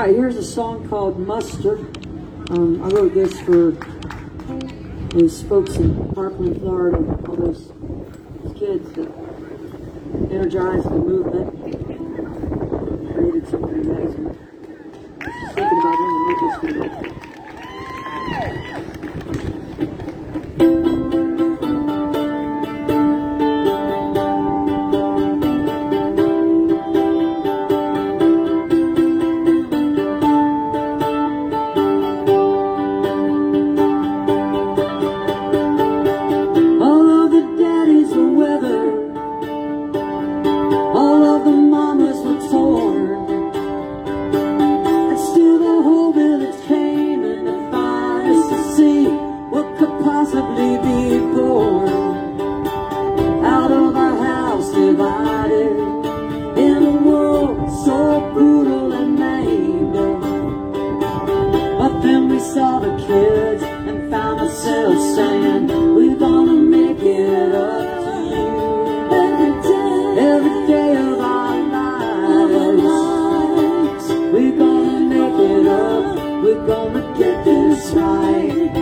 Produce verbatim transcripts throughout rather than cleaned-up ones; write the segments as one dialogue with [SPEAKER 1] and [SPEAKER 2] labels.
[SPEAKER 1] right, here's a song called Mustard. Um, I wrote this for those folks in Parkland, Florida, all those, those kids that energized the movement, created something amazing. Just thinking about them and what this would look.
[SPEAKER 2] Possibly be born out of a house divided in a world so brutal and maimed. But then we saw the kids and found ourselves saying, we're gonna make it up to you every day, every day of our lives. We're gonna make it up, we're gonna get this right.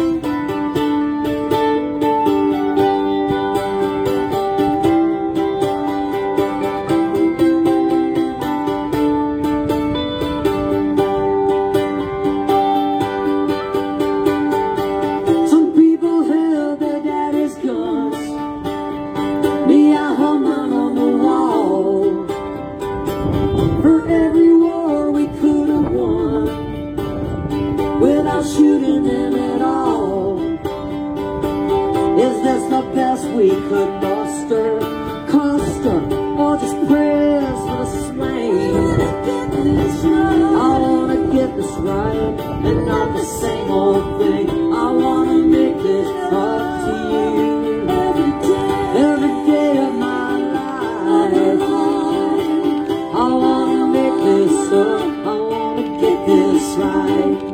[SPEAKER 2] Without shooting them at all, is this the best we could muster? Coster, or just prayers for the slain? I wanna get this right, and not the same old thing. I wanna make it up to you every day of my life. I wanna make this up, I wanna get this right.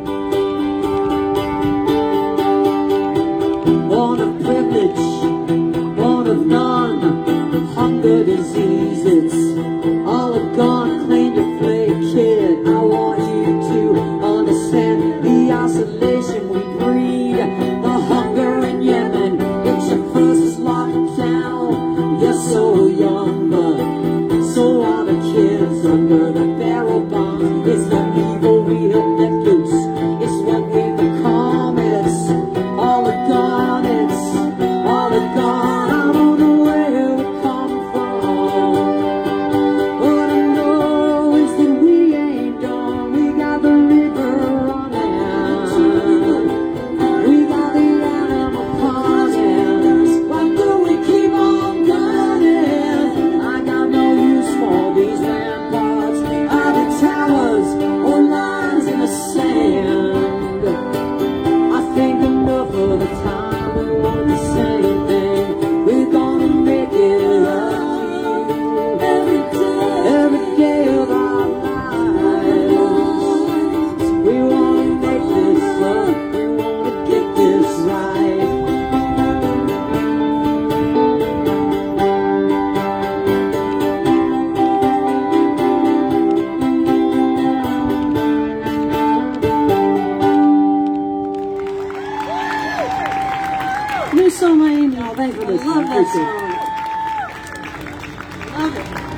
[SPEAKER 2] Born of privilege, born of none, hunger diseases, all are gone, claim to play kid. I want you to understand the isolation we breed, the hunger in Yemen, it's your first lockdown. You're so young, but so are the kids under the barrel bombs. It's the evil we have let loose, it's what we've become, it's all are gone.
[SPEAKER 1] New song, my angel. Thanks for listening.
[SPEAKER 2] I love that song. Love it.